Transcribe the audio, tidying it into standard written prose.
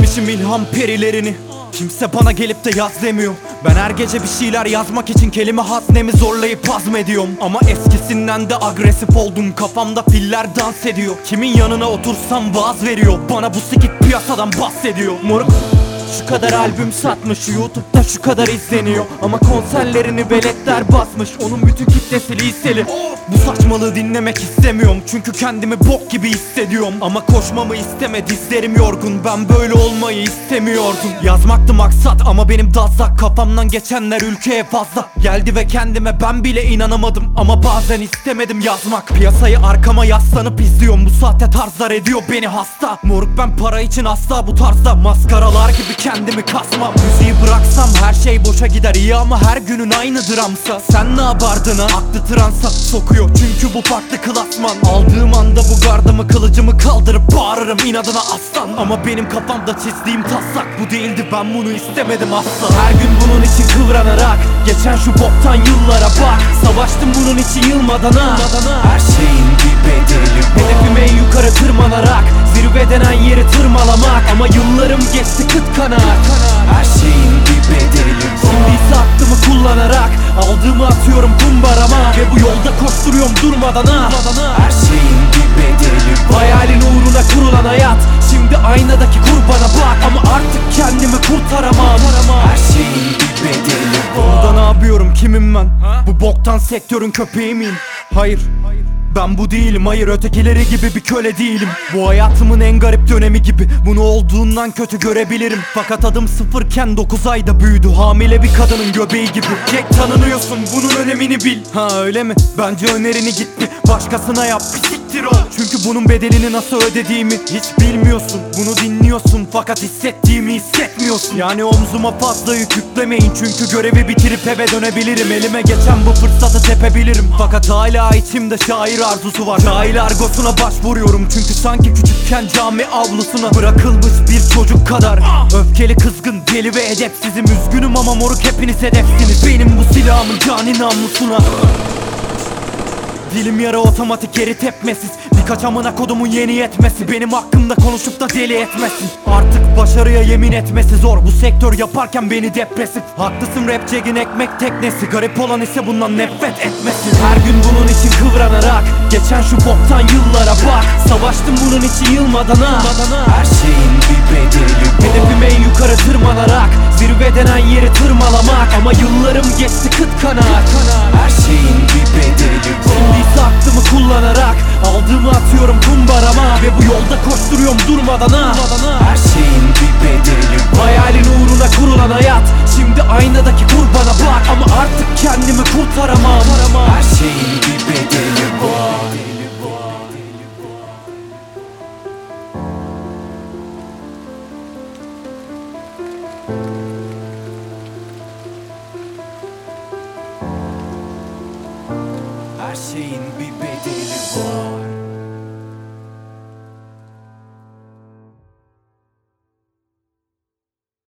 Özlemişim ilham perilerini. Kimse bana gelip de yaz demiyor. Ben her gece bir şeyler yazmak için kelime haznemi zorlayıp hazmediyorum. Ama eskisinden de agresif oldum. Kafamda filler dans ediyor. Kimin yanına otursam vaaz veriyor. Bana bu sikik piyasadan bahsediyor. Moruk, şu kadar albüm satmış, YouTube'da şu kadar izleniyor. Ama konserlerini veletler basmış, onun bütün kitlesi liseli. Bu saçmalığı dinlemek istemiyorum, çünkü kendimi bok gibi hissediyorum. Ama koşmamı isteme, dizlerim yorgun, ben böyle olmayı istemiyordum. Yazmaktı maksat ama benim dazlak, kafamdan geçenler ülkeye fazla geldi ve kendime ben bile inanamadım. Ama bazen istemedim yazmak. Piyasayı arkama yaslanıp izliyorum, bu sahte tarzlar ediyor beni hasta. Moruk, ben para için asla bu tarzda maskaralar gibi kendimi kasmam. Müziği bıraksam her şey boşa gider, iyi ama her günün aynı dramsa. Sen ne yapardın ha? Aklı transa sokuyor çünkü bu farklı klasman. Aldığım anda bu gardımı, kılıcımı kaldırıp bağırırım inadına aslan. Ama benim kafamda çizdiğim taslak bu değildi, ben bunu istemedim asla. Her gün bunun için kıvranarak geçen şu boktan yıllara bak. Savaştım bunun için yılmadan ha. Her şeyin bir bedeli var. Hedefim en yukarı tırmanarak zirve denen yeri tırmalamak. Ama yıllarım geçti kıt kanaat. Her şeyin bir bedeli var. Şimdi ise aklımı kullanarak aldığımı atıyorum kumbarama. Ve bu yolda koşturuyorum durmadan ha. Her şeyin bir bedeli var. Hayalin uğruna kurulan hayat, şimdi aynadaki kurbana bak. Ama artık kendimi kurtaramam. Her şeyin bir bedeli var. Burada ne yapıyorum, kimim ben? Bu boktan sektörün köpeği miyim? Hayır, ben bu değilim, hayır, ötekileri gibi bir köle değilim. Bu hayatımın en garip dönemi gibi, bunu olduğundan kötü görebilirim. Fakat adım sıfırken 9 ayda büyüdü, hamile bir kadının göbeği gibi. Tek tanınıyorsun, bunun önemini bil. Ha öyle mi? Bence önerini gitti başkasına yap, siktir ol. Çünkü bunun bedelini nasıl ödediğimi hiç bilmiyorsun. Bunu dinliyorsun fakat hissettiğimi hissetmiyorsun. Yani omzuma fazla yük yüklemeyin, çünkü görevi bitirip eve dönebilirim. Elime geçen bu fırsatı tepebilirim. Fakat hala içimde şair arzusu var. Cahil argosuna başvuruyorum, çünkü sanki küçükken cami avlusuna bırakılmış bir çocuk kadar. Öfkeli, kızgın, deli ve edepsizim. Üzgünüm ama moruk, hepiniz hedefsiniz benim bu silahımın cani namlusuna. Dilim yara, otomatik geri tepmesiz. Birkaç amına kodumun yeni yetmesi benim hakkımda konuşup da deli etmesin. Artık başarıya yemin etmesi zor, bu sektör yaparken beni depresif. Haklısın, rapçegin ekmek teknesi, garip olan ise bundan nefret etmesin. Her gün bunun için kıvranarak geçen şu boktan yıllara bak. Savaştım bunun için yılmadan ha. Her şeyin bir bedeli var. Hedefim en yukarı tırmanarak zirve denen yeri tırmalamak. Ama yıllarım geçti kıt kanaat. Her şeyin bir bedeli var. Şimdi ise aklımı kullanarak aldığımı atıyorum kumbarama. Ve bu yolda koşturuyorum durmadan ha. Her şeyin bir bedeli var. Hayalin uğruna kurulan hayat, şimdi aynadaki kurbana bak. Ama artık kendimi kurtaramam. Her şeyin bir bedeli var. Her şeyin bir bedeli var.